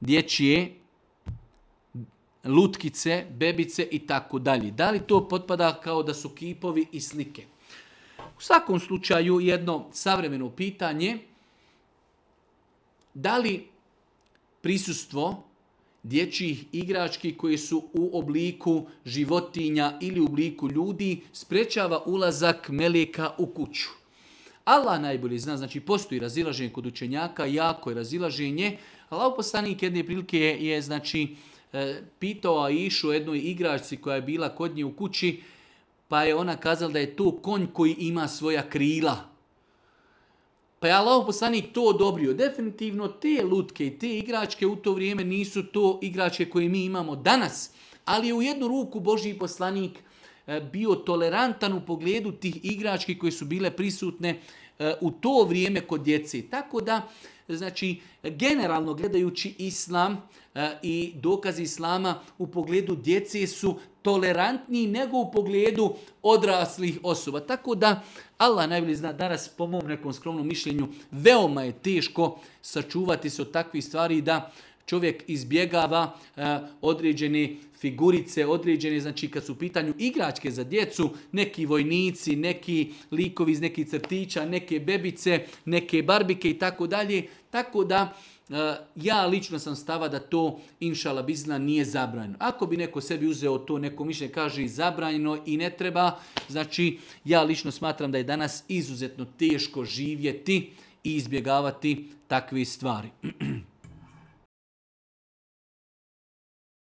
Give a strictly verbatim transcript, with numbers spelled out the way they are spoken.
dječje lutkice, bebice i tako dalje. Da li to potpada kao da su kipovi i slike? U svakom slučaju jedno savremeno pitanje, da li prisustvo dječjih igrački koji su u obliku životinja ili u obliku ljudi sprečava ulazak meleka u kuću? Allah najbolje zna, znači postoji razilaženje kod učenjaka, jako je razilaženje. Allahov poslanik jedne prilike je, je znači, pitao Aišu o jednoj igračci koja je bila kod nje u kući, pa je ona kazala da je to konj koji ima svoja krila. Pa je Allahov poslanik to odobrio. Definitivno te lutke i te igračke u to vrijeme nisu to igračke koje mi imamo danas, ali je u jednu ruku Božji poslanik bio tolerantan u pogledu tih igrački koje su bile prisutne u to vrijeme kod djece. Tako da, znači, generalno gledajući islam i dokazi islama u pogledu djece su tolerantniji nego u pogledu odraslih osoba. Tako da, Allah najbolje zna, danas po mom nekom skromnom mišljenju veoma je teško sačuvati se od takvih stvari da čovjek izbjegava e, određene figurice, određene, znači kad su u pitanju igračke za djecu, neki vojnici, neki likovi iz nekih crtića, neke bebice, neke barbike i tako dalje. Tako da e, ja lično sam stava da to inšala bizna nije zabranjeno. Ako bi neko sebi uzeo to neko mišljenje, kaže i zabranjeno i ne treba, znači ja lično smatram da je danas izuzetno teško živjeti i izbjegavati takve stvari.